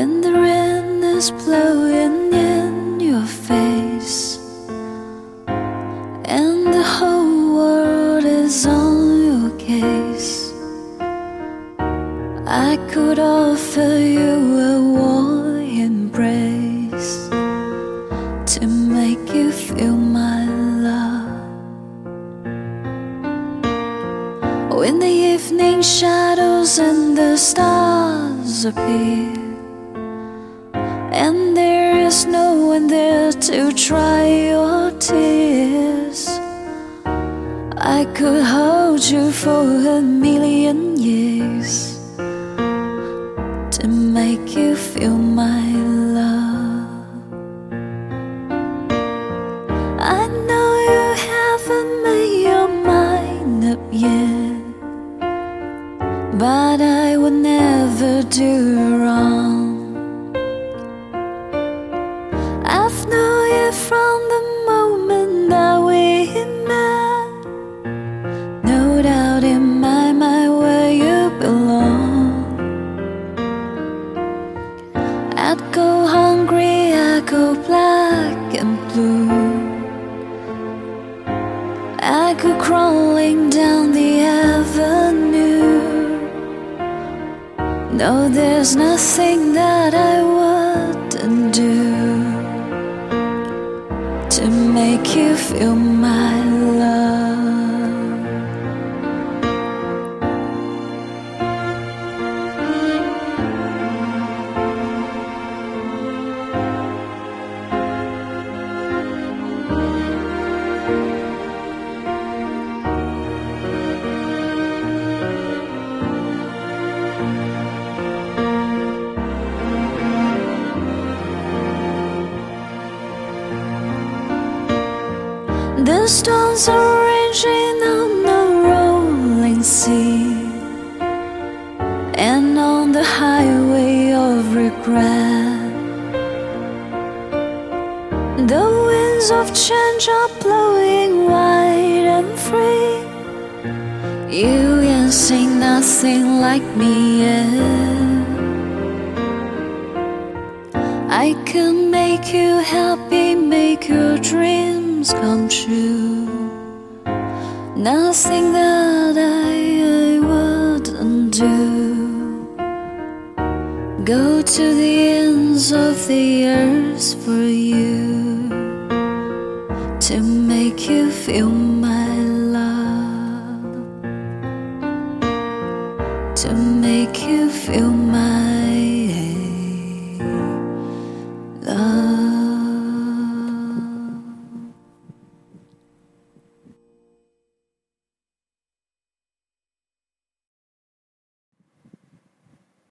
when the rain is blowing in your face and the whole world is on your case. I could offer you a warm embrace to make you feel my love. When the evening shadows and the stars appear, and there is no one there to dry your tears, I could hold you for a million years to make you feel my love. I know you haven't made your mind up yet, but I would never do wrong. I've known you from the moment that we met, no doubt in my mind where you belong. I'd go hungry, I'd go black and blue, I'd go crawling down the avenue. No, there's nothing that I wouldn't do to make you feel my love. The storms are raging on the rolling sea, and on the highway of regret, the winds of change are blowing wide and free. You ain't seen nothing like me yet. I can make you happy, make your dreams come true. Nothing that I wouldn't do. Go to the ends of the earth for you to make you feel my love, to make you feel my